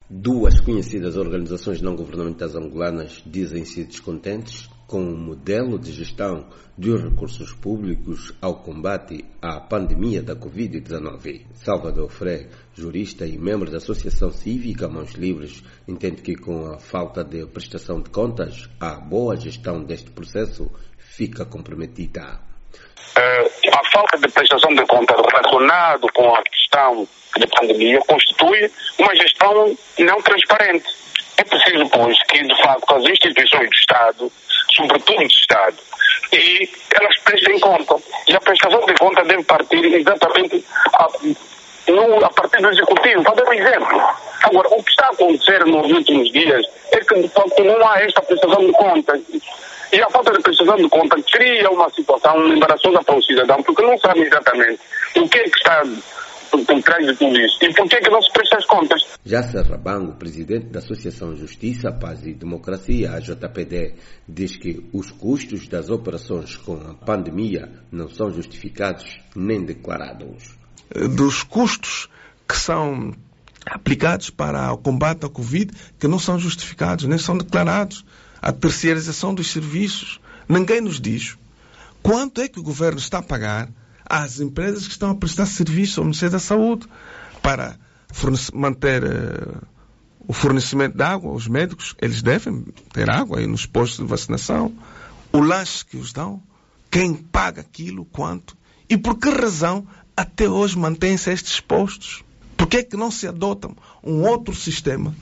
Duas conhecidas organizações não governamentais angolanas dizem-se descontentes com o modelo de gestão dos recursos públicos ao combate à pandemia da Covid-19. Salvador Frei, jurista e membro da Associação Cívica Mãos Livres, entende que com a falta de prestação de contas, a boa gestão deste processo fica comprometida. A falta de prestação de contas relacionado com a questão de pandemia constitui uma gestão não transparente. É preciso, pois, que, de facto, as instituições do Estado, sobretudo do Estado, e elas prestem conta. E a prestação de conta deve partir exatamente a partir do Executivo. Para dar um exemplo. Agora, o que está a acontecer nos últimos dias é que, de facto, não há esta prestação de contas. E a falta de prestação de conta cria uma situação embaraçosa para o cidadão, porque não sabe exatamente o que é que está por trás de tudo isso e por que é que não se presta as contas. Jasser Rabango, presidente da Associação Justiça, Paz e Democracia, a JPD, diz que os custos das operações com a pandemia não são justificados nem declarados. Dos custos que são aplicados para o combate à Covid, que não são justificados, nem são declarados. A terceirização dos serviços. Ninguém nos diz quanto é que o governo está a pagar às empresas que estão a prestar serviço ao Ministério da Saúde para manter o fornecimento de água aos médicos. Eles devem ter água aí nos postos de vacinação. O lanche que os dão. Quem paga aquilo, quanto. E por que razão até hoje mantêm-se estes postos? Por que é que não se adotam um outro sistema,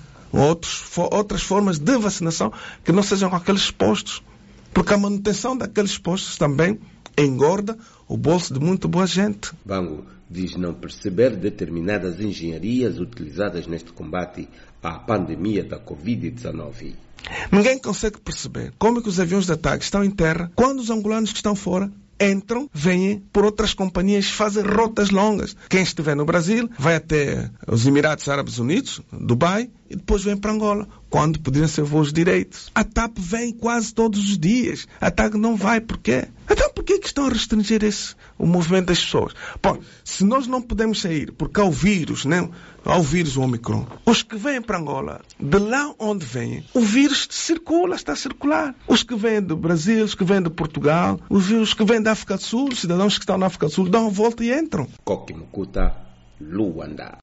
outras formas de vacinação que não sejam com aqueles postos? Porque a manutenção daqueles postos também engorda o bolso de muita boa gente. Bango diz não perceber determinadas engenharias utilizadas neste combate à pandemia da Covid-19. Ninguém consegue perceber como é que os aviões de ataque estão em terra quando os angolanos que estão fora entram, vêm por outras companhias, fazem rotas longas. Quem estiver no Brasil vai até os Emirados Árabes Unidos, Dubai, e depois vem para Angola, quando poderiam ser voos direitos. A TAP vem quase todos os dias. A TAG não vai, porquê? Então porquê que estão a restringir o movimento das pessoas? Bom, se nós não podemos sair, porque há o vírus, né? Há o vírus Omicron, os que vêm para Angola, de lá onde vêm, o vírus circula, está a circular. Os que vêm do Brasil, os que vêm de Portugal, os que vêm da África do Sul, os cidadãos que estão na África do Sul, dão a volta e entram. Koki Mukuta, Luanda.